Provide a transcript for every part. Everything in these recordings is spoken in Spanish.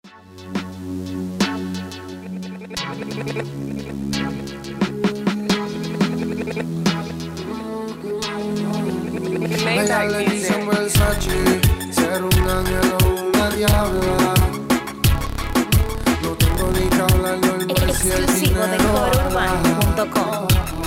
Ella le dicen Versace, ser un ángel o una diabla. No tengo ni que hablar normal si el Exclusivo de dinero corourbano.com.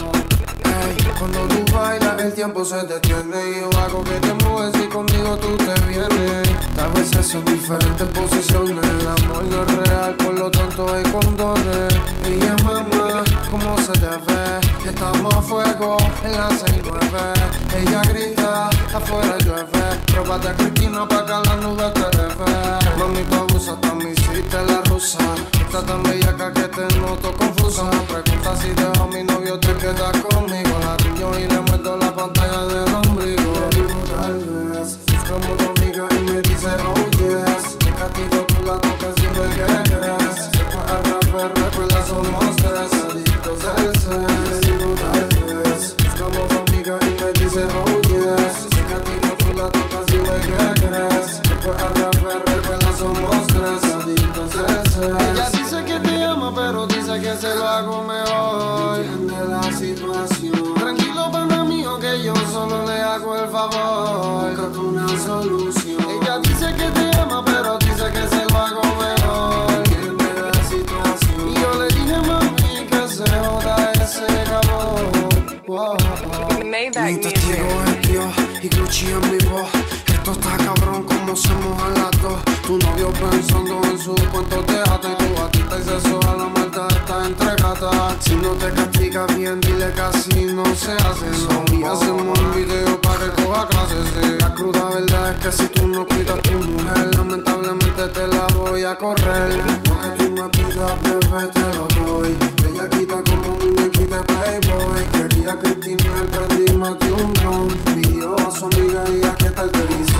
Cuando tú bailas el tiempo se detiene y yo hago que te mueves y conmigo tú te vienes. A veces son diferentes posiciones, el amor no es real, por lo tanto hay condones. Ella mamá, ¿cómo se te ve? Estamos a fuego en la 6-9. Ella grita, afuera llueve. Róbate a Cristina pa' que la nube te refe. Mami, tú abusas, también hiciste la rusa. Estás tan bellaca que te noto confusa. Pregunta si dejo a mi novio, te quedas conmigo. La riño y le muerdo la pantalla del ombligo. Tal vez buscamos tu amiga y me dice oh yes. Te castigo, tú la tocas y me quieres. Se fue a rapper, recuerda somos tres adictos del sexo. Tal vez buscamos tu amiga y me dice oh yes. Te castigo, tú la tocas y me quieres. Se fue a rapper, recuerda somos tres adictos del sexo. Ella dice que te ama pero dice que se lo hago mejor. Entiende la situación. Tranquilo, pana mío, que yo solo le hago el favor. Busca una solución. Ella dice que te ama, pero dice que se lo hago mejor. Entiende la situación. Y yo le dije, mami, que se joda ese cabrón. Wow. Made that Mi music. testigo es Dios y Gucci en mi voz. Esto está cabrón como se mojan las dos. Tu novio pensando en su cuento, déjate. Tu gatita y sexo a la maldad está entregada. Si no te castiga bien, dile que así no se hace. No, y hacemos un video para que coja clases. Sí. La cruda verdad es que si tú no cuidas a tu mujer, lamentablemente te la voy a correr. Lo que tú me pidas, bebé, te lo doy. Ella quita como un muñequito de Playboy. Quería Cristina, el prendí más de un ron. Pidió a su amiga y aquí está el televisor.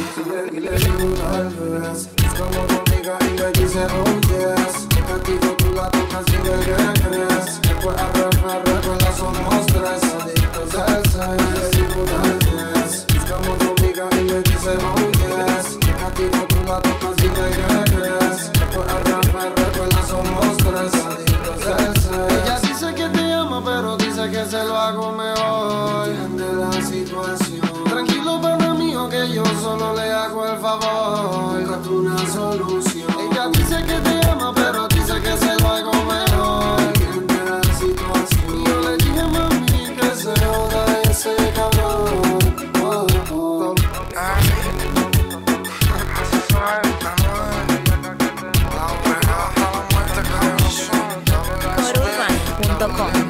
Y le digo tal vez buscamos tu amiga y me dice oh yes. Te castigo, tú la tocas y me quieres. Después a recuerda somos tres adictos al sexo. Le digo tal vez buscamos tu amiga y me dice oh yes. Te castigo, tú la tocas y me quieres. Después a recuerda somos tres adictos al sexo. Ella dice que te ama pero dice que se lo hago mejor. Entiende la situación. Tranquilo, pana mío, que yo solo le hago el favor. Busca una solución. Ella dice que te ama, pero dice que se lo hago mejor. Entiende la situación. Y yo le dije, mami, que se joda ese cabrón. Oh, oh. corourbano.com.